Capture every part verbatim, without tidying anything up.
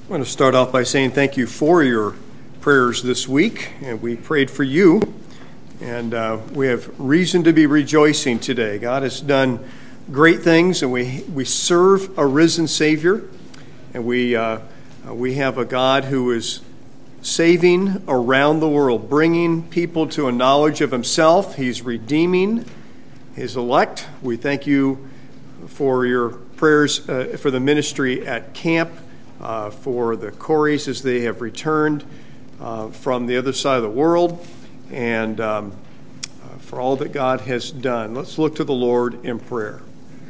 I want to start off by saying thank you for your prayers this week, and we prayed for you, and uh, we have reason to be rejoicing today. God has done great things, and we we serve a risen Savior, and we uh, we have a God who is saving around the world, bringing people to a knowledge of Himself. He's redeeming His elect. We thank you for your prayers uh, for the ministry at camp. Uh, for the Coreys as they have returned uh, from the other side of the world, and um, uh, for all that God has done. Let's look to the Lord in prayer.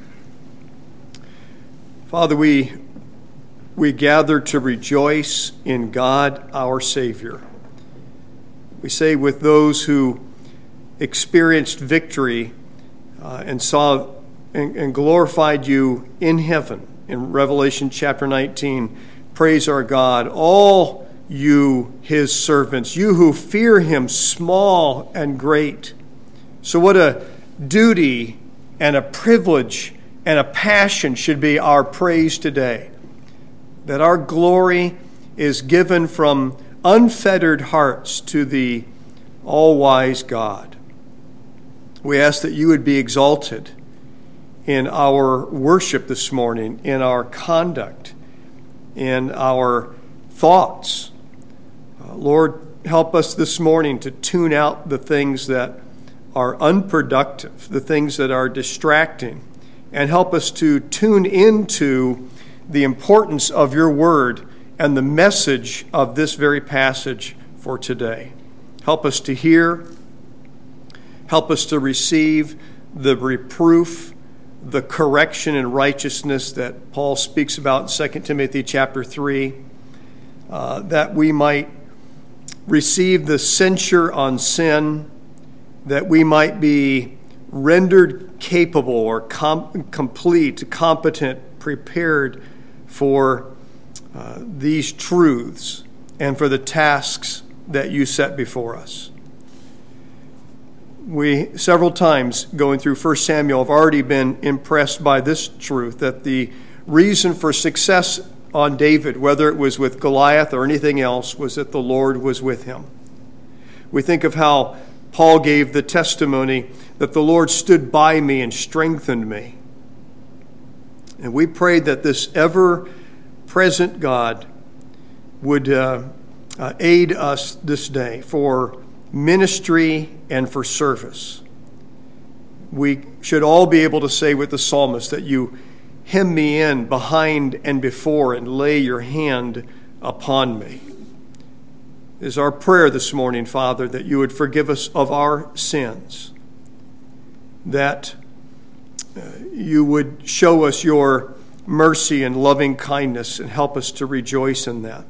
Father, we we gather to rejoice in God our Savior. We say with those who experienced victory uh, and saw and, and glorified you in heaven. In Revelation chapter nineteen, praise our God, all you his servants, you who fear him, small and great. So what a duty and a privilege and a passion should be our praise today. That our glory is given from unfettered hearts to the all-wise God. We ask that you would be exalted in our worship this morning, in our conduct, in our thoughts. Uh, Lord, help us this morning to tune out the things that are unproductive, the things that are distracting, and help us to tune into the importance of your word and the message of this very passage for today. Help us to hear, help us to receive the reproof, the correction and righteousness that Paul speaks about in Second Timothy chapter three, uh, that we might receive the censure on sin, that we might be rendered capable or com- complete, competent, prepared for uh, these truths and for the tasks that you set before us. We, several times going through First Samuel, have already been impressed by this truth, that the reason for success on David, whether it was with Goliath or anything else, was that the Lord was with him. We think of how Paul gave the testimony that the Lord stood by me and strengthened me. And we prayed that this ever-present God would uh, uh, aid us this day for ministry and for service. We should all be able to say with the psalmist that you hem me in behind and before and lay your hand upon me. It is our prayer this morning, Father, that you would forgive us of our sins, that uh, you would show us your mercy and loving kindness and help us to rejoice in that.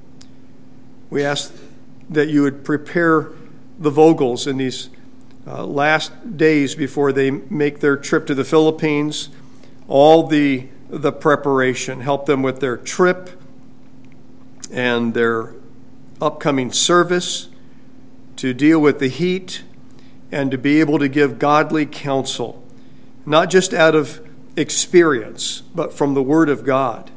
We ask that you would prepare the Vogels in these uh, last days before they make their trip to the Philippines, all the the preparation, help them with their trip and their upcoming service, to deal with the heat and to be able to give godly counsel, not just out of experience, but from the Word of God.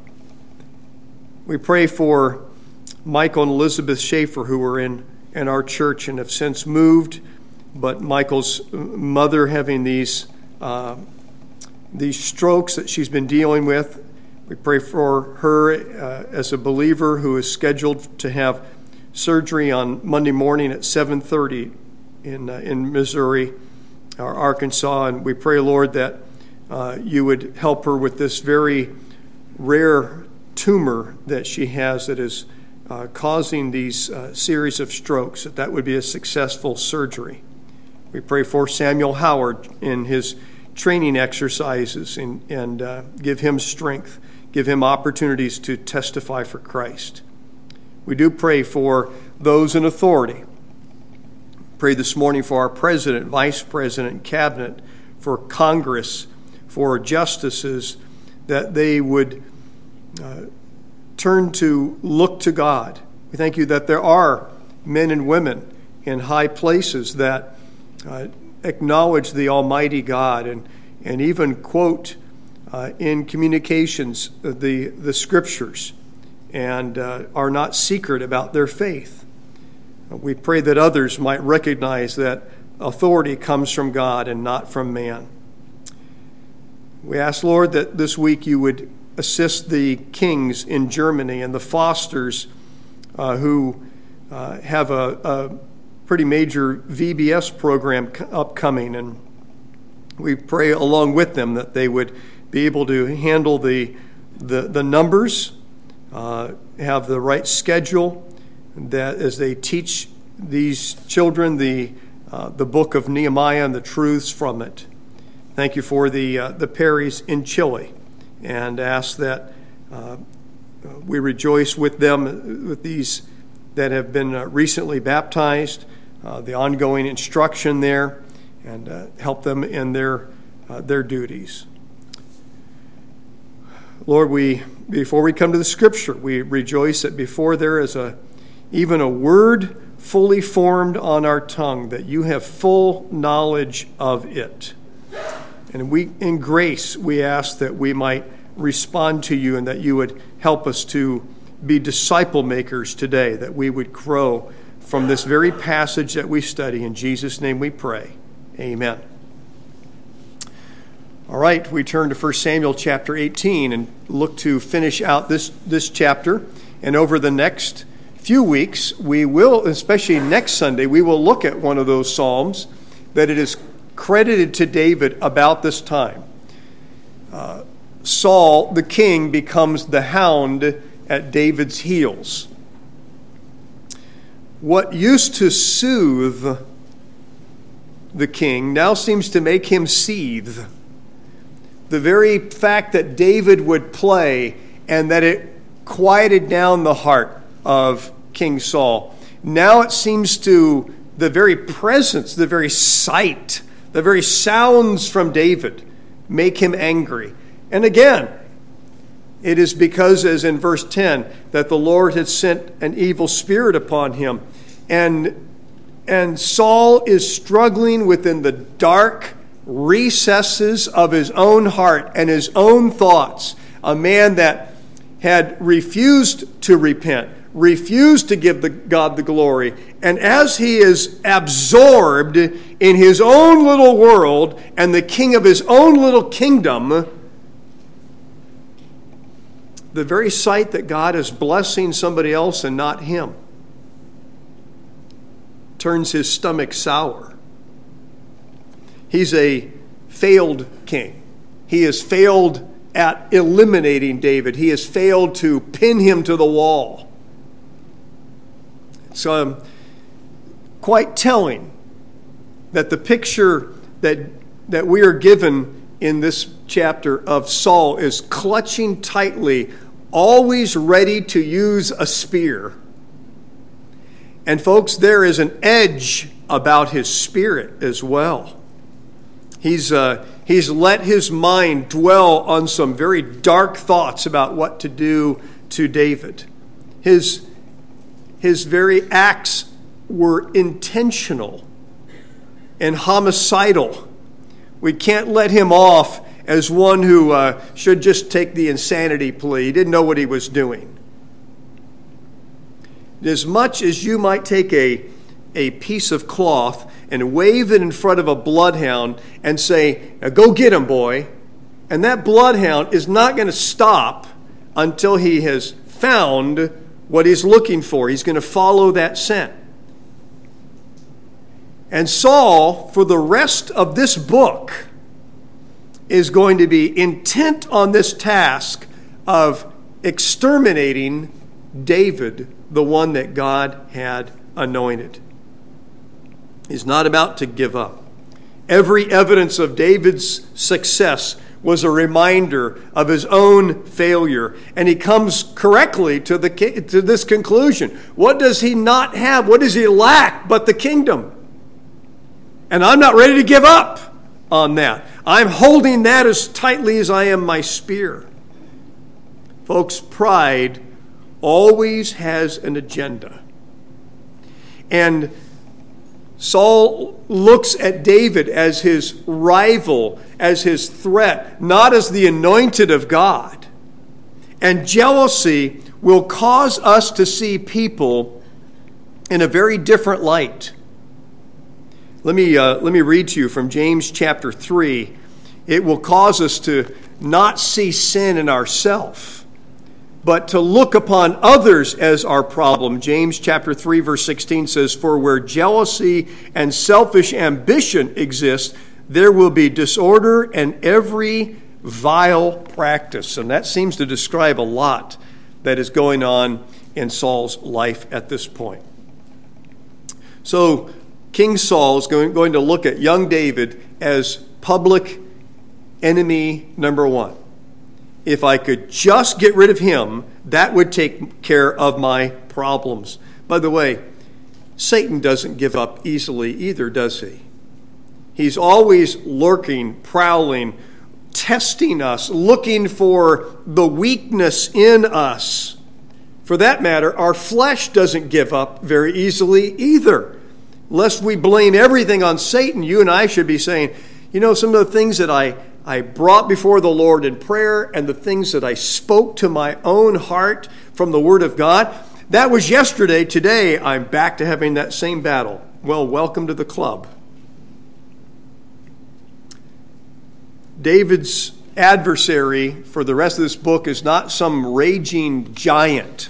We pray for Michael and Elizabeth Schaefer, who are in in our church and have since moved, but Michael's mother having these uh, these strokes that she's been dealing with. We pray for her uh, as a believer who is scheduled to have surgery on Monday morning at seven thirty in uh, in Missouri or Arkansas, and we pray, Lord, that uh, you would help her with this very rare tumor that she has that is Uh, causing these uh, series of strokes, that that would be a successful surgery. We pray for Samuel Howard in his training exercises and, and uh, give him strength, give him opportunities to testify for Christ. We do pray for those in authority. Pray this morning for our president, vice president, cabinet, for Congress, for justices, that they would uh, turn to look to God. We thank you that there are men and women in high places that uh, acknowledge the Almighty God and, and even quote uh, in communications the, the Scriptures and uh, are not secret about their faith. We pray that others might recognize that authority comes from God and not from man. We ask, Lord, that this week you would assist the Kings in Germany and the Fosters uh, who uh, have a, a pretty major V B S program upcoming, and we pray along with them that they would be able to handle the the, the numbers, uh, have the right schedule, that as they teach these children the uh, the book of Nehemiah and the truths from it. Thank you for the uh, the Perrys in Chile, and ask that uh, we rejoice with them, with these that have been uh, recently baptized, uh, the ongoing instruction there, and uh, help them in their uh, their duties. Lord, we before we come to the Scripture, we rejoice that before there is a even a word fully formed on our tongue, that you have full knowledge of it. And we, in grace, we ask that we might respond to you and that you would help us to be disciple makers today, that we would grow from this very passage that we study. In Jesus' name we pray. Amen. All right, we turn to First Samuel chapter eighteen and look to finish out this, this chapter. And over the next few weeks, we will, especially next Sunday, we will look at one of those Psalms that it is credited to David about this time. Uh, Saul, the king, becomes the hound at David's heels. What used to soothe the king now seems to make him seethe. The very fact that David would play and that it quieted down the heart of King Saul. Now it seems to, the very presence, the very sight, the very sounds from David make him angry. And again, it is because, as in verse ten, that the Lord had sent an evil spirit upon him. And, and Saul is struggling within the dark recesses of his own heart and his own thoughts. A man that had refused to repent, refused to give the, God the glory. And as he is absorbed in his own little world and the king of his own little kingdom, the very sight that God is blessing somebody else and not him turns his stomach sour. He's a failed king. He has failed at eliminating David. He has failed to pin him to the wall. It's um, quite telling that the picture that, that we are given in this chapter of Saul is clutching tightly, always ready to use a spear. And folks, there is an edge about his spirit as well. He's uh, he's let his mind dwell on some very dark thoughts about what to do to David. His his very acts were intentional and homicidal. We can't let him off as one who uh, should just take the insanity plea. He didn't know what he was doing. As much as you might take a, a piece of cloth and wave it in front of a bloodhound and say, now go get him, boy, and that bloodhound is not going to stop until he has found what he's looking for. He's going to follow that scent. And Saul, for the rest of this book, is going to be intent on this task of exterminating David, the one that God had anointed. He's not about to give up. Every evidence of David's success was a reminder of his own failure. And he comes correctly to the to this conclusion. What does he not have? What does he lack but the kingdom? And I'm not ready to give up on that. I'm holding that as tightly as I am my spear. Folks, pride always has an agenda. And Saul looks at David as his rival, as his threat, not as the anointed of God. And jealousy will cause us to see people in a very different light. Let me, uh, let me read to you from James chapter three. It will cause us to not see sin in ourselves, but to look upon others as our problem. James chapter three, verse sixteen says, "For where jealousy and selfish ambition exist, there will be disorder and every vile practice." And that seems to describe a lot that is going on in Saul's life at this point. So King Saul is going, going to look at young David as public enemy number one. If I could just get rid of him, that would take care of my problems. By the way, Satan doesn't give up easily either, does he? He's always lurking, prowling, testing us, looking for the weakness in us. For that matter, our flesh doesn't give up very easily either. Lest we blame everything on Satan, you and I should be saying, you know, some of the things that I, I brought before the Lord in prayer and the things that I spoke to my own heart from the Word of God, that was yesterday. Today, I'm back to having that same battle. Well, welcome to the club. David's adversary for the rest of this book is not some raging giant,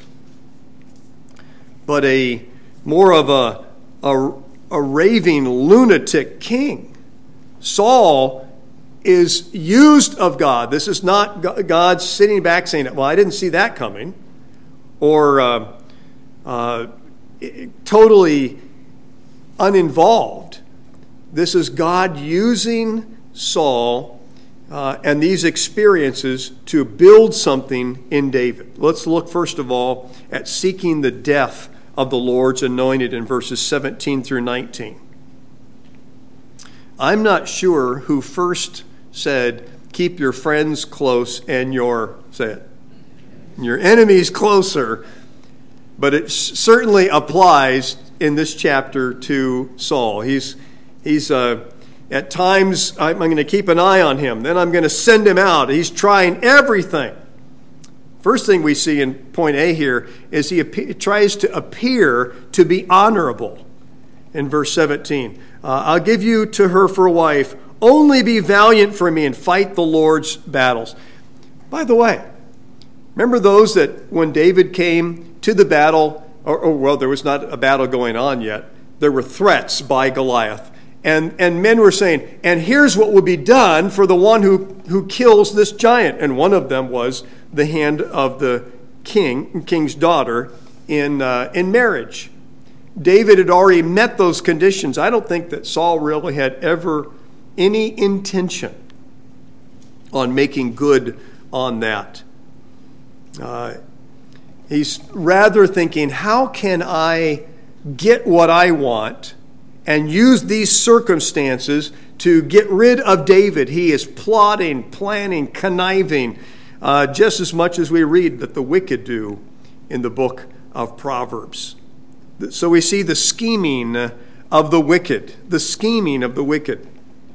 but a more of a, a, a raving lunatic king. Saul is used of God. This is not God sitting back saying, well, I didn't see that coming, or uh, uh, totally uninvolved. This is God using Saul Uh, and these experiences to build something in David. Let's look first of all at seeking the death of the Lord's anointed in verses seventeen through nineteen. I'm not sure who first said, keep your friends close and your, say it, your enemies closer, but it certainly applies in this chapter to Saul. He's, he's, uh, At times, I'm going to keep an eye on him. Then I'm going to send him out. He's trying everything. First thing we see in point A here is he ap- tries to appear to be honorable. In verse seventeen, uh, I'll give you to her for a wife. Only be valiant for me and fight the Lord's battles. By the way, remember those that when David came to the battle, or, or well, there was not a battle going on yet. There were threats by Goliath. And and men were saying, and here's what will be done for the one who, who kills this giant. And one of them was the hand of the king, king's daughter, in uh, in marriage. David had already met those conditions. I don't think that Saul really had ever any intention on making good on that. Uh, he's rather thinking, how can I get what I want and use these circumstances to get rid of David? He is plotting, planning, conniving, uh, just as much as we read that the wicked do in the book of Proverbs. So we see the scheming of the wicked, the scheming of the wicked.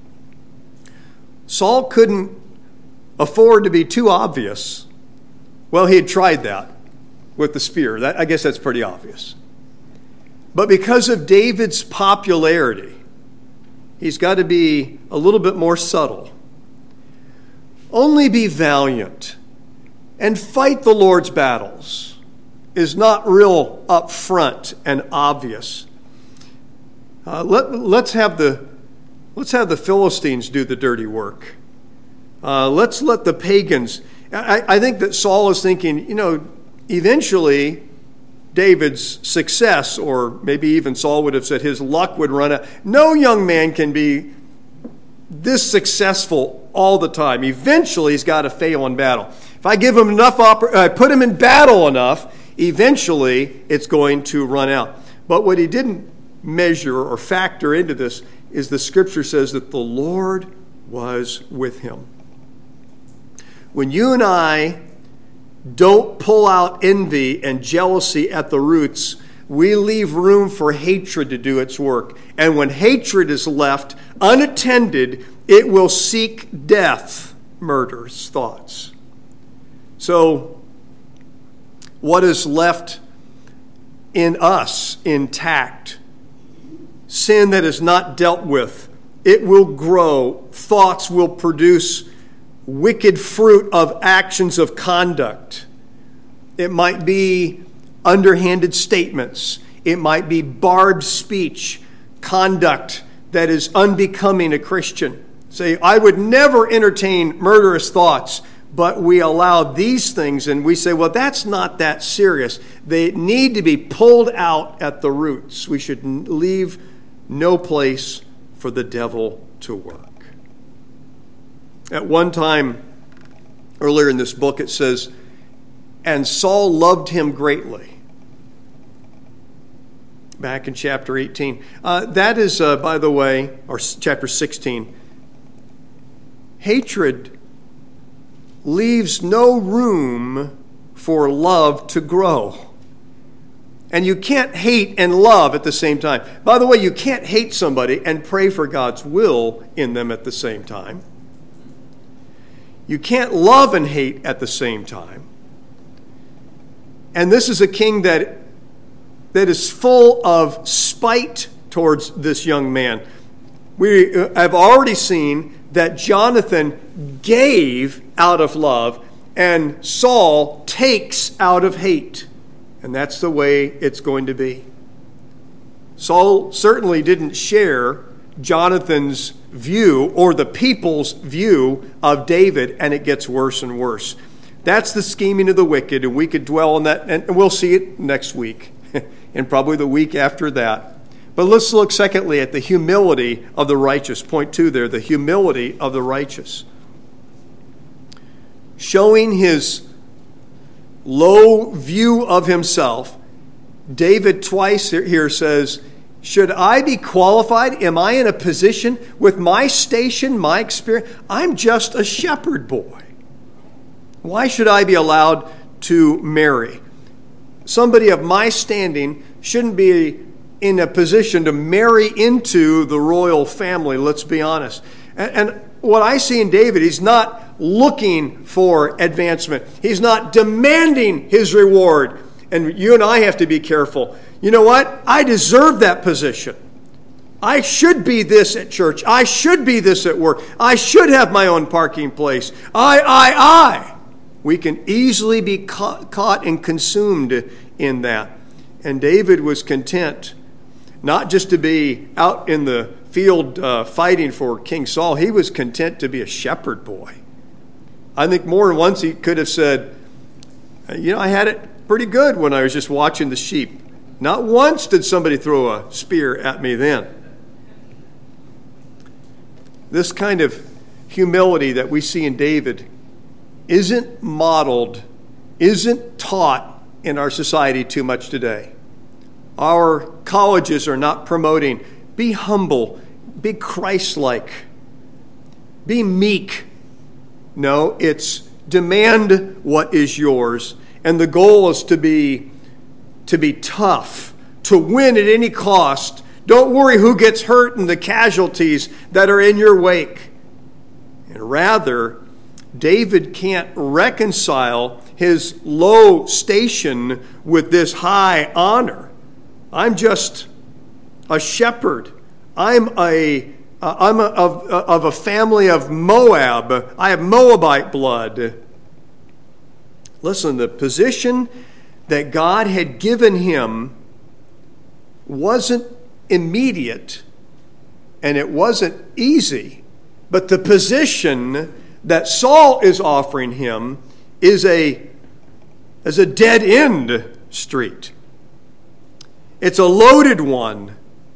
Saul couldn't afford to be too obvious. Well, he had tried that with the spear. That, I guess that's pretty obvious. But because of David's popularity, he's got to be a little bit more subtle. Only be valiant and fight the Lord's battles is not real upfront and obvious. Uh, let, let's have the let's have the Philistines do the dirty work. Uh, let's let the pagans. I, I think that Saul is thinking, you know, eventually David's success, or maybe even Saul would have said his luck would run out. No young man can be this successful all the time. Eventually, he's got to fail in battle. If I give him enough, oppor- I put him in battle enough, eventually it's going to run out. But what he didn't measure or factor into this is the scripture says that the Lord was with him. When you and I don't pull out envy and jealousy at the roots, we leave room for hatred to do its work. And when hatred is left unattended, it will seek death, murderous thoughts. So what is left in us intact. Sin that is not dealt with, it will grow. Thoughts will produce wicked fruit of actions of conduct. It might be underhanded statements. It might be barbed speech, conduct that is unbecoming a Christian. Say, I would never entertain murderous thoughts, but we allow these things and we say, well, that's not that serious. They need to be pulled out at the roots. We should leave no place for the devil to work. At one time, earlier in this book, it says, and Saul loved him greatly. Back in chapter eighteen. Uh, that is, uh, by the way, or chapter sixteen. Hatred leaves no room for love to grow. And you can't hate and love at the same time. By the way, you can't hate somebody and pray for God's will in them at the same time. You can't love and hate at the same time. And this is a king that, that is full of spite towards this young man. We have already seen that Jonathan gave out of love and Saul takes out of hate. And that's the way it's going to be. Saul certainly didn't share Jonathan's view or the people's view of David, and it gets worse and worse. That's the scheming of the wicked, and we could dwell on that, and we'll see it next week and probably the week after that. But let's look secondly at the humility of the righteous. Point two there, the humility of the righteous. Showing his low view of himself, David twice here says, should I be qualified? Am I in a position with my station, my experience? I'm just a shepherd boy. Why should I be allowed to marry? Somebody of my standing shouldn't be in a position to marry into the royal family, let's be honest. And, and what I see in David, he's not looking for advancement. He's not demanding his reward. And you and I have to be careful. You know what? I deserve that position. I should be this at church. I should be this at work. I should have my own parking place. I, I, I. We can easily be caught, caught and consumed in that. And David was content not just to be out in the field uh, fighting for King Saul. He was content to be a shepherd boy. I think more than once he could have said, you know, I had it pretty good when I was just watching the sheep. Not once did somebody throw a spear at me then. This kind of humility that we see in David isn't modeled, isn't taught in our society too much today. Our colleges are not promoting, be humble, be Christ-like, be meek. No, it's demand what is yours. And the goal is to be, to be tough, to win at any cost. Don't worry who gets hurt and the casualties that are in your wake. And rather, David can't reconcile his low station with this high honor. I'm just a shepherd. I'm a uh, I'm a, of, of a family of Moab. I have Moabite blood. Listen, the position that God had given him wasn't immediate and it wasn't easy, but the position that Saul is offering him is a, is a dead-end street. It's a loaded one.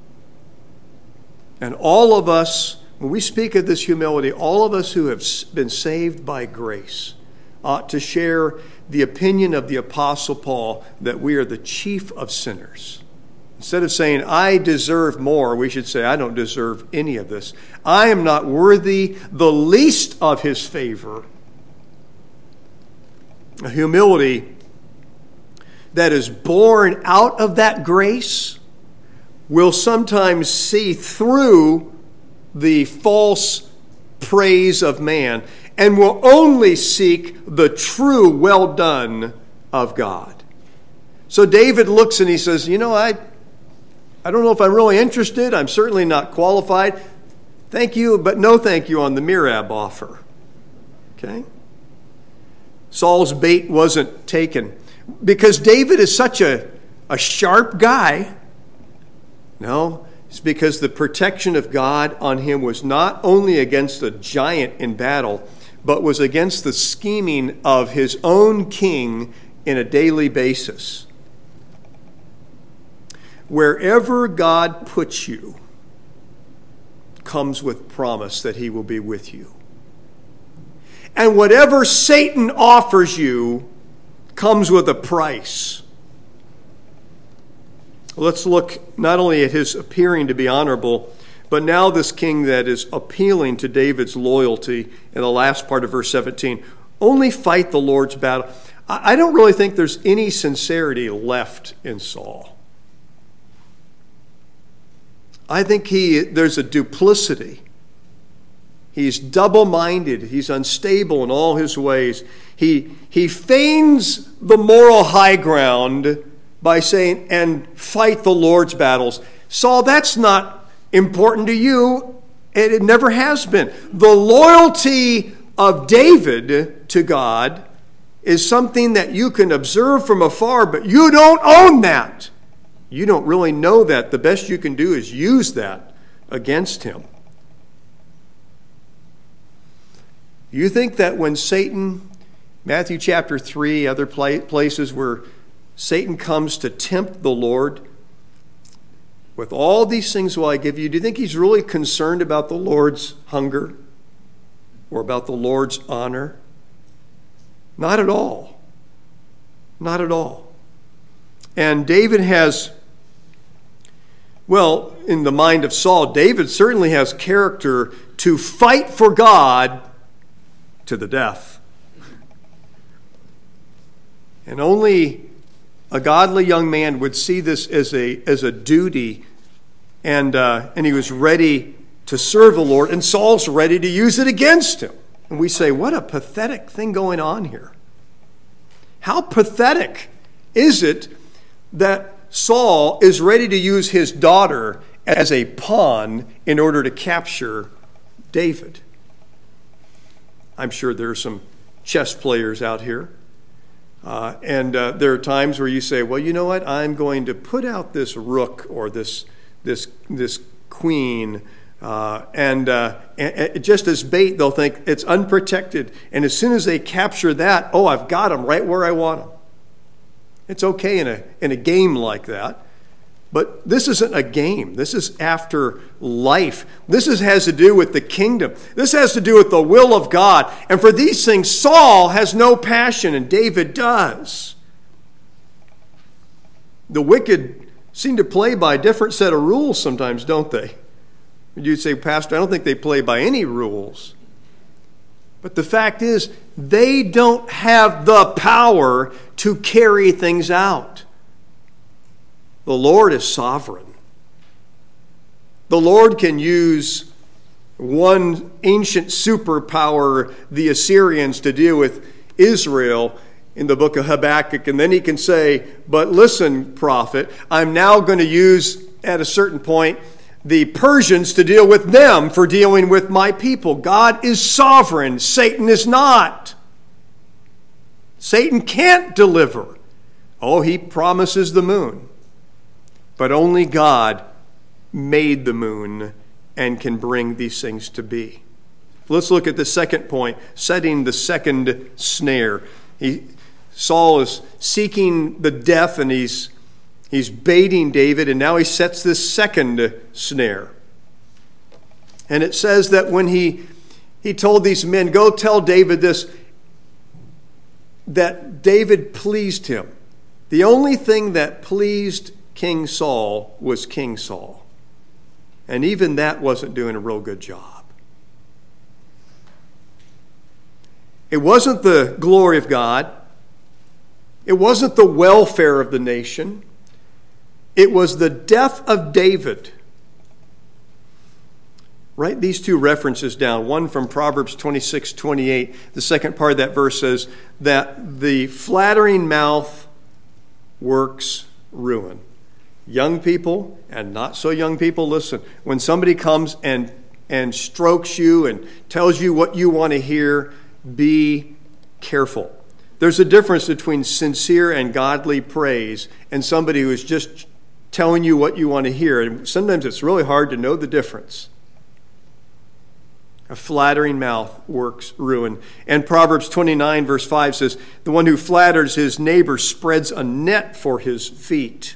And all of us, when we speak of this humility, all of us who have been saved by grace ought to share the opinion of the Apostle Paul that we are the chief of sinners. Instead of saying, I deserve more, we should say, I don't deserve any of this. I am not worthy the least of his favor. A humility that is born out of that grace will sometimes see through the false praise of man and will only seek the true well done of God. So David looks and he says, you know, I, I don't know if I'm really interested. I'm certainly not qualified. Thank you, but no thank you on the Merab offer. Okay? Saul's bait wasn't taken. Because David is such a, a sharp guy. No, it's because the protection of God on him was not only against a giant in battle, but was against the scheming of his own king in a daily basis. Wherever God puts you comes with promise that he will be with you. And whatever Satan offers you comes with a price. Let's look not only at his appearing to be honorable, but now this king that is appealing to David's loyalty in the last part of verse seventeen. Only fight the Lord's battle. I don't really think there's any sincerity left in Saul. I think he there's a duplicity. He's double-minded. He's unstable in all his ways. He, he feigns the moral high ground by saying, and fight the Lord's battles. Saul, that's not important to you, and it never has been. The loyalty of David to God is something that you can observe from afar, but you don't own that. You don't really know that. The best you can do is use that against him. You think that when Satan, Matthew chapter three, other places where Satan comes to tempt the Lord, with all these things will I give you, do you think he's really concerned about the Lord's hunger or about the Lord's honor? Not at all. Not at all. And David has, well, in the mind of Saul, David certainly has character to fight for God to the death. And only a godly young man would see this as a as a duty, and uh, and he was ready to serve the Lord, and Saul's ready to use it against him. And we say, what a pathetic thing going on here. How pathetic is it that Saul is ready to use his daughter as a pawn in order to capture David? I'm sure there are some chess players out here. Uh, and uh, there are times where you say, well, you know what? I'm going to put out this rook or this this this queen. Uh, and, uh, and just as bait, they'll think it's unprotected. And as soon as they capture that, oh, I've got them right where I want them. It's okay in a in a game like that. But this isn't a game. This is after life. This is, has to do with the kingdom. This has to do with the will of God. And for these things, Saul has no passion, and David does. The wicked seem to play by a different set of rules sometimes, don't they? You'd say, Pastor, I don't think they play by any rules. But the fact is, they don't have the power to carry things out. The Lord is sovereign. The Lord can use one ancient superpower, the Assyrians, to deal with Israel in the book of Habakkuk. And then he can say, but listen, prophet, I'm now going to use, at a certain point, the Persians to deal with them for dealing with my people. God is sovereign. Satan is not. Satan can't deliver. Oh, he promises the moon. But only God made the moon and can bring these things to be. Let's look at the second point, setting the second snare. He, Saul is seeking the death, and he's he's baiting David, and now he sets this second snare. And it says that when he he told these men, go tell David this, that David pleased him. The only thing that pleased King Saul was King Saul. And even that wasn't doing a real good job. It wasn't the glory of God. It wasn't the welfare of the nation. It was the death of David. Write these two references down. One from Proverbs twenty-six twenty-eight. The second part of that verse says that the flattering mouth works ruin. Young people and not so young people, listen, when somebody comes and, and strokes you and tells you what you want to hear, be careful. There's a difference between sincere and godly praise and somebody who is just telling you what you want to hear. And sometimes it's really hard to know the difference. A flattering mouth works ruin. And Proverbs twenty-nine verse five says, the one who flatters his neighbor spreads a net for his feet.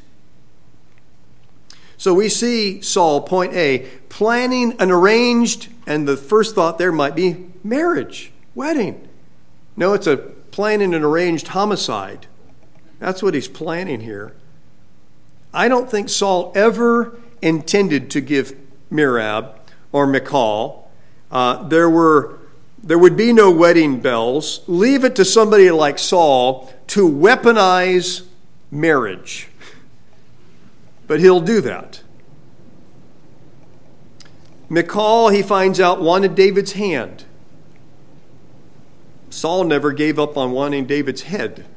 So we see Saul, point A, planning an arranged, and the first thought there might be marriage, wedding. No, it's a planning an arranged homicide. That's what he's planning here. I don't think Saul ever intended to give Merab or Michal. Uh, there were, there would be no wedding bells. Leave it to somebody like Saul to weaponize marriage. But he'll do that. Michal, he finds out, wanted David's hand. Saul never gave up on wanting David's head.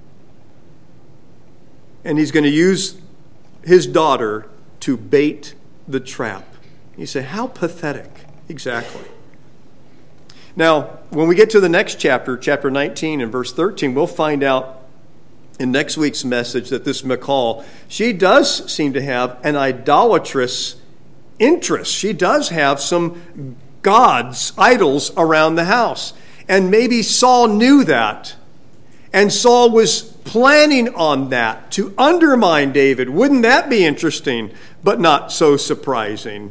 And he's going to use his daughter to bait the trap. You say, how pathetic. Exactly. Now, when we get to the next chapter, chapter nineteen and verse thirteen, we'll find out in next week's message that this Michal, she does seem to have an idolatrous interest. She does have some gods, idols around the house. And maybe Saul knew that. And Saul was planning on that to undermine David. Wouldn't that be interesting, but not so surprising?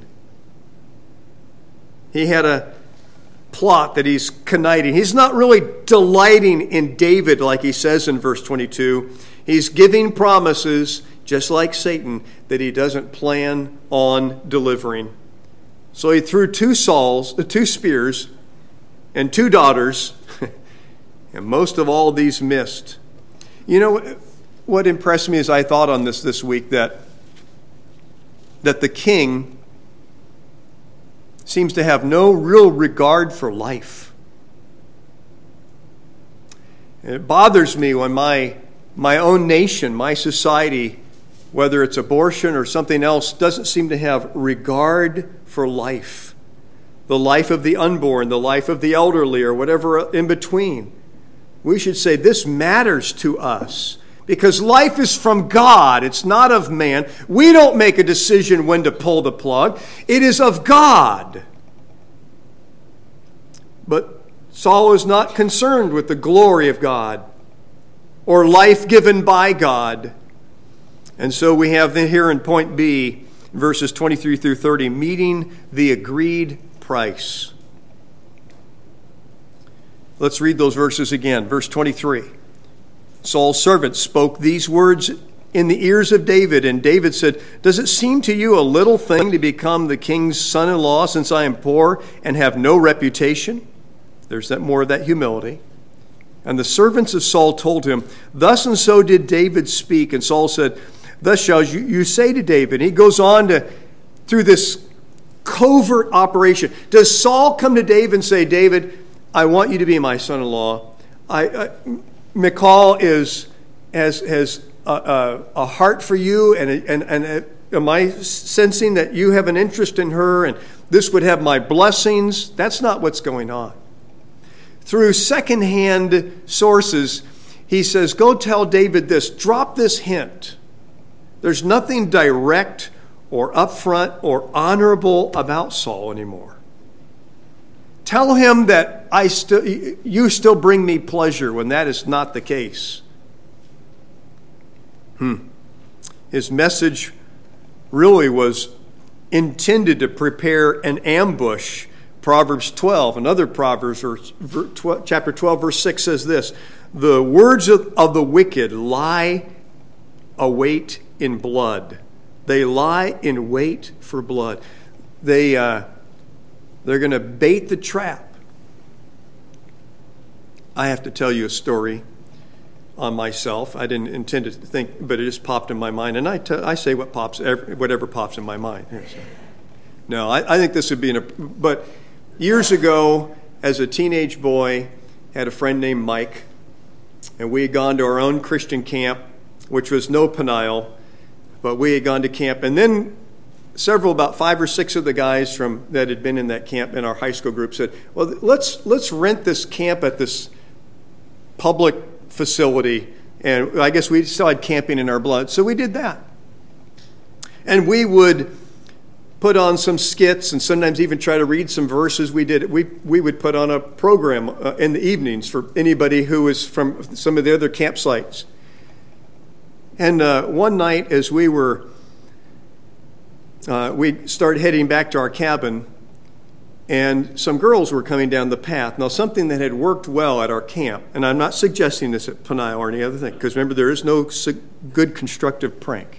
He had a plot that he's conniving. He's not really delighting in David like he says in verse twenty-two. He's giving promises, just like Satan, that he doesn't plan on delivering. So he threw two Sauls, two spears, and two daughters, and most of all these missed. You know, what impressed me as I thought on this this week, that, that the king seems to have no real regard for life. And it bothers me when my, my own nation, my society, whether it's abortion or something else, doesn't seem to have regard for life. The life of the unborn, the life of the elderly, or whatever in between. We should say this matters to us because life is from God. It's not of man. We don't make a decision when to pull the plug. It is of God. But Saul is not concerned with the glory of God or life given by God. And so we have here in point B, verses twenty-three through thirty, meeting the agreed price. Let's read those verses again. Verse twenty-three. Saul's servant spoke these words in the ears of David, and David said, "Does it seem to you a little thing to become the king's son-in-law, since I am poor and have no reputation?" There's that more of that humility. And the servants of Saul told him, "Thus and so did David speak." And Saul said, "Thus shall you, you say to David." He goes on to, through this covert operation. Does Saul come to David and say, "David, I want you to be my son-in-law. I, I, Michal is, has, has a, a, a heart for you, and, and, and am I sensing that you have an interest in her, and this would have my blessings?" That's not what's going on. Through secondhand sources, he says, "Go tell David this. Drop this hint. There's nothing direct or upfront or honorable about Saul anymore. Tell him that I still, you still bring me pleasure when that is not the case." Hmm. His message really was intended to prepare an ambush. Proverbs twelve, another Proverbs, chapter twelve, verse six says this: "The words of, of the wicked lie await in blood." They lie in wait for blood. They, uh, they're going to bait the trap. I have to tell you a story on myself. I didn't intend to think, but it just popped in my mind. And I, t- I say what pops, whatever pops in my mind. No, I, I think this would be, an, but years ago, as a teenage boy, had a friend named Mike, and we had gone to our own Christian camp, which was no Peniel, but we had gone to camp. And then several, about five or six of the guys from that had been in that camp in our high school group said, well, let's let's rent this camp at this public facility. And I guess we still had camping in our blood, so we did that. And we would put on some skits and sometimes even try to read some verses. We did. We we would put on a program uh, in the evenings for anybody who was from some of the other campsites. And uh, one night, as we were, uh, we started heading back to our cabin, and some girls were coming down the path. Now, something that had worked well at our camp, and I'm not suggesting this at Peniel or any other thing, because remember, there is no good constructive prank.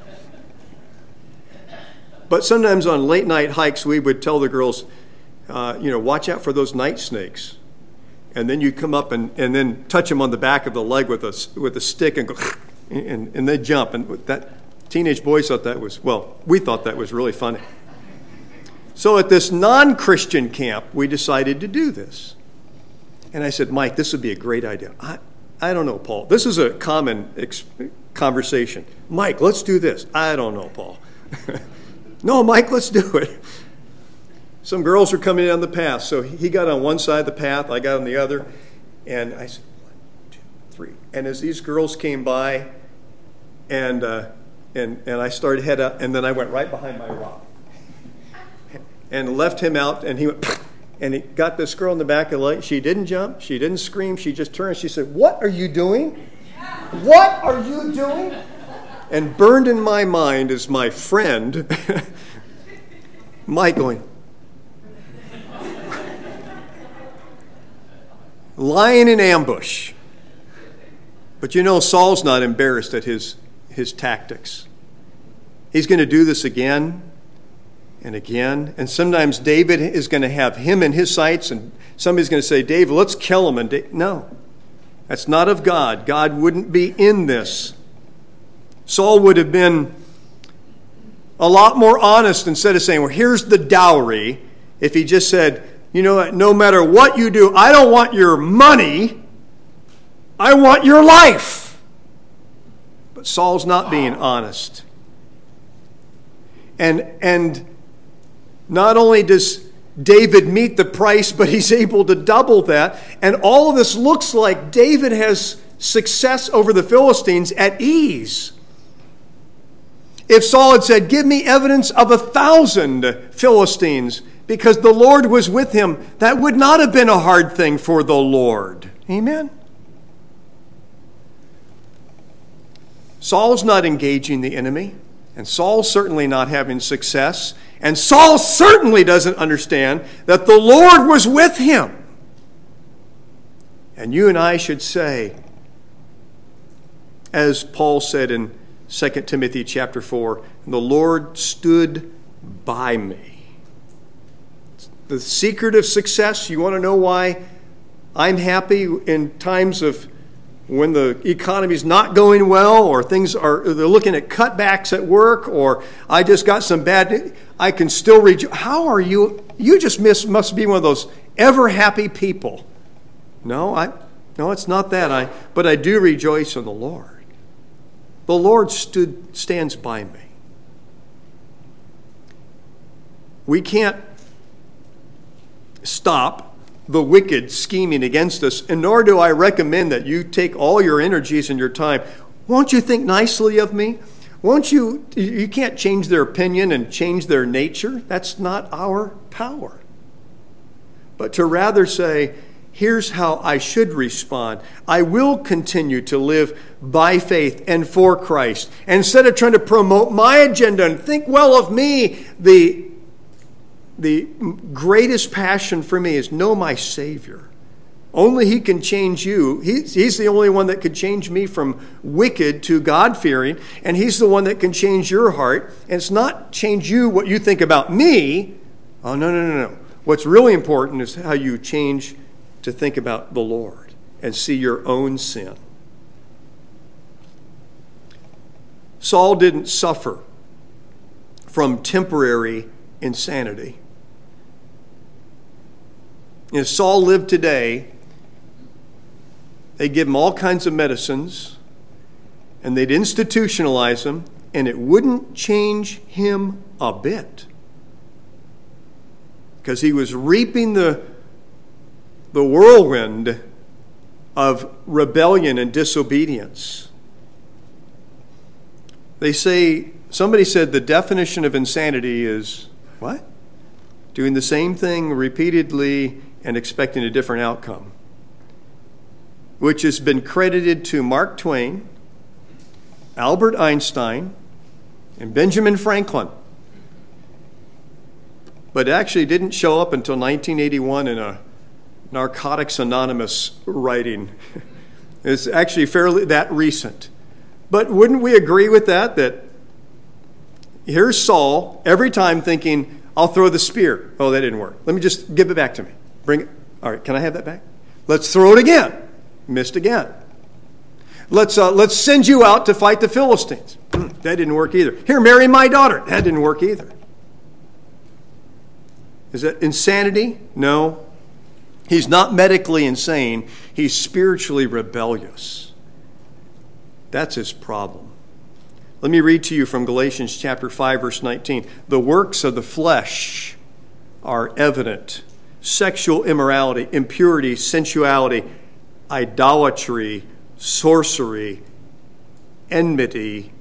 But sometimes on late night hikes, we would tell the girls, uh, you know, watch out for those night snakes. And then you come up and, and then touch them on the back of the leg with a, with a stick and go, and, and they jump. And that teenage boys thought that was, well, we thought that was really funny. So at this non-Christian camp, we decided to do this. And I said, Mike, this would be a great idea. I, I don't know, Paul. This is a common ex- conversation. Mike, let's do this. I don't know, Paul. No, Mike, let's do it. Some girls were coming down the path. So he got on one side of the path, I got on the other. And I said, one, two, three. And as these girls came by, and uh, and and I started head up, and then I went right behind my rock. And left him out, and he went, and he got this girl in the back of the leg. She didn't jump. She didn't scream. She just turned. She said, what are you doing? What are you doing? And burned in my mind is my friend, Mike, going, lying in ambush. But you know, Saul's not embarrassed at his, his tactics. He's going to do this again and again. And sometimes David is going to have him in his sights, and somebody's going to say, David, let's kill him. And da- no, that's not of God. God wouldn't be in this. Saul would have been a lot more honest instead of saying, well, here's the dowry. If he just said, you know what, no matter what you do, I don't want your money. I want your life. But Saul's not being honest. And, and not only does David meet the price, but he's able to double that. And all of this looks like David has success over the Philistines at ease. If Saul had said, give me evidence of a thousand Philistines, because the Lord was with him, that would not have been a hard thing for the Lord. Amen? Saul's not engaging the enemy, and Saul's certainly not having success, and Saul certainly doesn't understand that the Lord was with him. And you and I should say, as Paul said in Second Timothy chapter four, the Lord stood by me. The secret of success, you want to know why I'm happy in times of when the economy's not going well, or things are, they're looking at cutbacks at work, or I just got some bad, I can still read you. How are you? You just miss, must be one of those ever happy people. No, I, no, it's not that. I, but I do rejoice in the Lord. The Lord stood, stands by me. We can't stop the wicked scheming against us, and nor do I recommend that you take all your energies and your time. Won't you think nicely of me? Won't you? You can't change their opinion and change their nature. That's not our power. But to rather say, here's how I should respond. I will continue to live by faith and for Christ. And instead of trying to promote my agenda and think well of me, the, the greatest passion for me is know my Savior. Only He can change you. He's, he's the only one that could change me from wicked to God-fearing, and He's the one that can change your heart. And it's not change you what you think about me. Oh, no, no, no, no. What's really important is how you change to think about the Lord and see your own sin. Saul didn't suffer from temporary insanity. If Saul lived today, they give him all kinds of medicines, and they'd institutionalize him, and it wouldn't change him a bit. Because he was reaping the, the whirlwind of rebellion and disobedience. They say, somebody said the definition of insanity is, what? Doing the same thing repeatedly and expecting a different outcome. Which has been credited to Mark Twain, Albert Einstein, and Benjamin Franklin. But it actually didn't show up until nineteen eighty-one in a Narcotics Anonymous writing. It's actually fairly that recent. But wouldn't we agree with that? That here's Saul every time thinking, I'll throw the spear. Oh, that didn't work. Let me just give it back to me. Bring it. All right, can I have that back? Let's throw it again. Missed again. Let's uh, let's send you out to fight the Philistines. That didn't work either. Here, marry my daughter. That didn't work either. Is that insanity? No. He's not medically insane. He's spiritually rebellious. That's his problem. Let me read to you from Galatians chapter five, verse nineteen. The works of the flesh are evident. Sexual immorality, impurity, sensuality, idolatry, sorcery, enmity,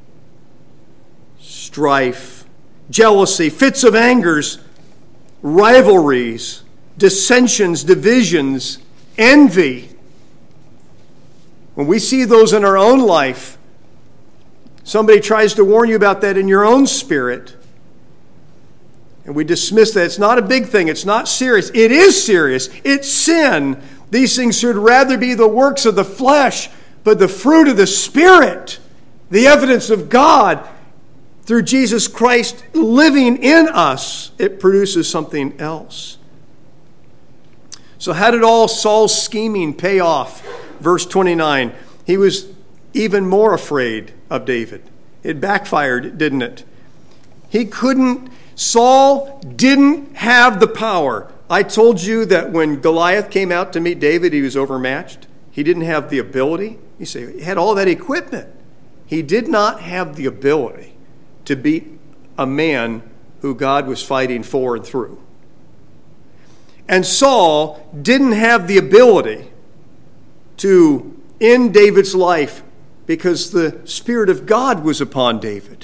strife, jealousy, fits of angers, rivalries, dissensions, divisions, envy. When we see those in our own life, somebody tries to warn you about that in your own spirit, and we dismiss that. It's not a big thing. It's not serious. It is serious. It's sin. These things should rather be the works of the flesh, but the fruit of the Spirit, the evidence of God through Jesus Christ living in us, it produces something else. So how did all Saul's scheming pay off? Verse twenty-nine, he was even more afraid of David. It backfired, didn't it? He couldn't, Saul didn't have the power. I told you that when Goliath came out to meet David, he was overmatched. He didn't have the ability. You say, he had all that equipment. He did not have the ability to beat a man who God was fighting for and through. And Saul didn't have the ability to end David's life because the Spirit of God was upon David.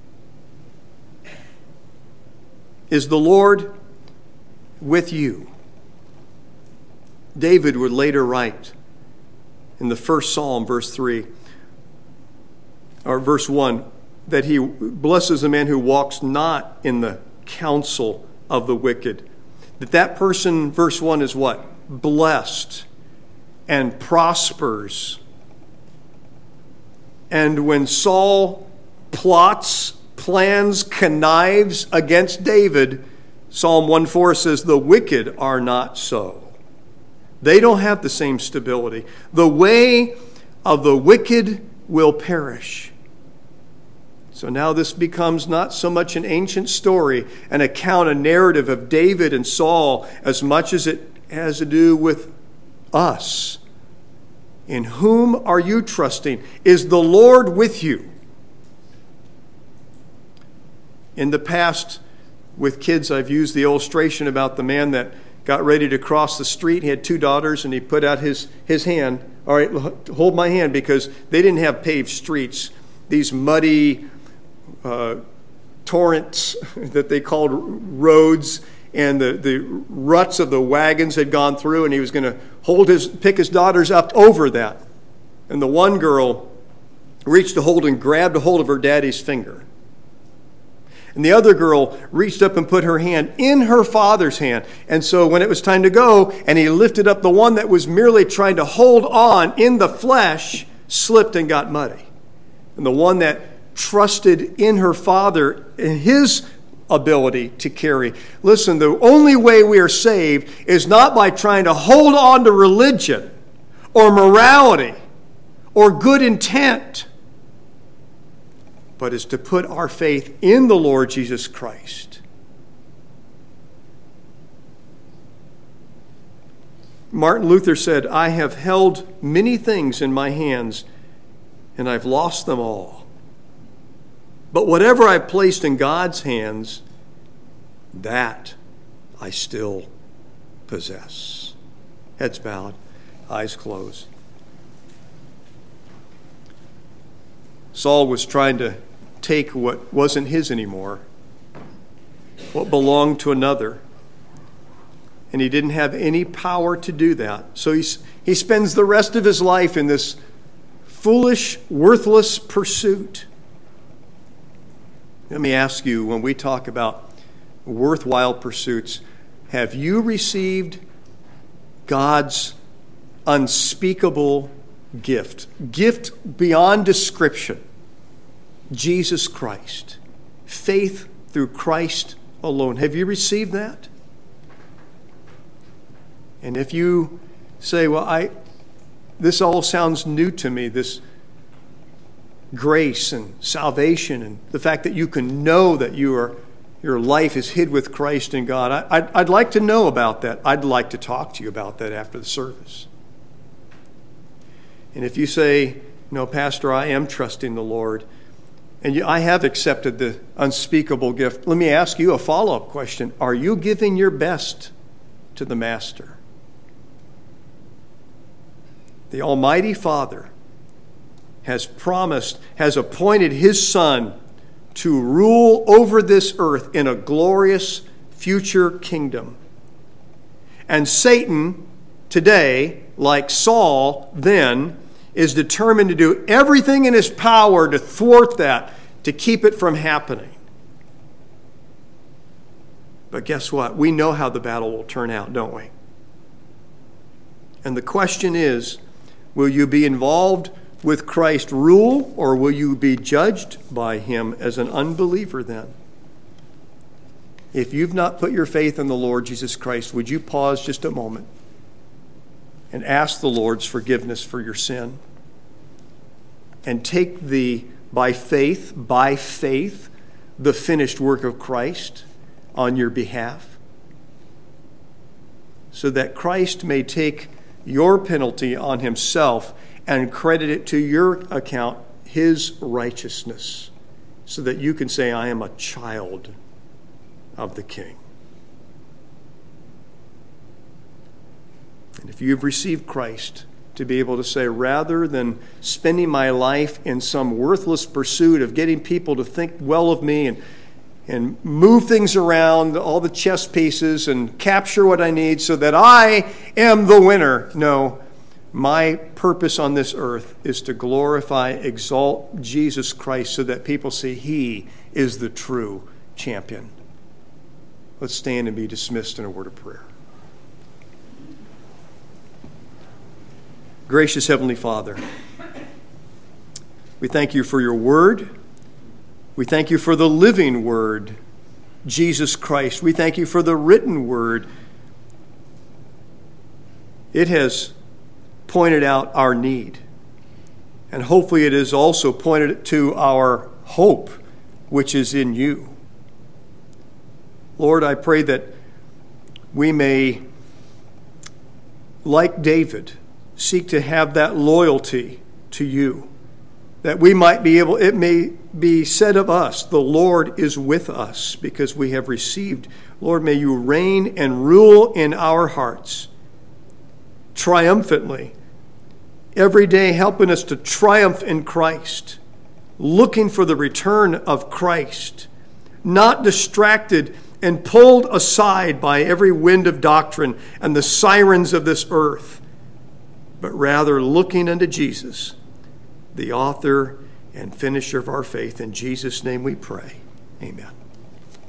Is the Lord with you? David would later write in the first Psalm, verse three, or verse one, that he blesses a man who walks not in the counsel of the wicked. That that person, verse one, is what? Blessed and prospers. And when Saul plots, plans, connives against David, Psalm one four says, the wicked are not so. They don't have the same stability. The way of the wicked will perish. So now this becomes not so much an ancient story, an account, a narrative of David and Saul, as much as it has to do with us. In whom are you trusting? Is the Lord with you? In the past, with kids, I've used the illustration about the man that got ready to cross the street. He had two daughters, and he put out his, his hand. All right, hold my hand, because they didn't have paved streets. These muddy uh, torrents that they called roads, and the, the ruts of the wagons had gone through, and he was going to hold his, pick his daughters up over that. And the one girl reached a hold and grabbed a hold of her daddy's finger. And the other girl reached up and put her hand in her father's hand. And so when it was time to go, and he lifted up the one that was merely trying to hold on in the flesh, slipped and got muddy. And the one that trusted in her father and his ability to carry. Listen, the only way we are saved is not by trying to hold on to religion or morality or good intent, but is to put our faith in the Lord Jesus Christ. Martin Luther said, I have held many things in my hands, and I've lost them all. But whatever I've placed in God's hands, that I still possess. Heads bowed, eyes closed. Saul was trying to take what wasn't his anymore, what belonged to another, and he didn't have any power to do that. So he's, he spends the rest of his life in this foolish, worthless pursuit. Let me ask you, when we talk about worthwhile pursuits, have you received God's unspeakable gift, gift beyond description, Jesus Christ, faith through Christ alone? Have you received that? And if you say, well, I, this all sounds new to me, this grace and salvation and the fact that you can know that you are, your life is hid with Christ in God, I, I'd, I'd like to know about that. I'd like to talk to you about that after the service. And if you say, no, Pastor, I am trusting the Lord, and you, I have accepted the unspeakable gift, let me ask you a follow-up question. Are you giving your best to the Master? The Almighty Father has promised, has appointed his Son to rule over this earth in a glorious future kingdom. And Satan today, like Saul then, is determined to do everything in his power to thwart that, to keep it from happening. But guess what? We know how the battle will turn out, don't we? And the question is, will you be involved with Christ's rule, or will you be judged by him as an unbeliever then? If you've not put your faith in the Lord Jesus Christ, would you pause just a moment and ask the Lord's forgiveness for your sin? And take the, by faith, by faith, the finished work of Christ on your behalf, so that Christ may take your penalty on himself and credit it to your account, his righteousness, so that you can say, I am a child of the King. And if you've received Christ, to be able to say, rather than spending my life in some worthless pursuit of getting people to think well of me and, and move things around, all the chess pieces, and capture what I need so that I am the winner. No, my purpose on this earth is to glorify, exalt Jesus Christ so that people see he is the true champion. Let's stand and be dismissed in a word of prayer. Gracious Heavenly Father, we thank you for your word. We thank you for the living word, Jesus Christ. We thank you for the written word. It has pointed out our need. And hopefully it has also pointed to our hope, which is in you. Lord, I pray that we may, like David, seek to have that loyalty to you, that we might be able, it may be said of us, the Lord is with us because we have received. Lord, may you reign and rule in our hearts triumphantly, every day helping us to triumph in Christ, looking for the return of Christ, not distracted and pulled aside by every wind of doctrine and the sirens of this earth, but rather looking unto Jesus, the author and finisher of our faith. In Jesus' name we pray. Amen.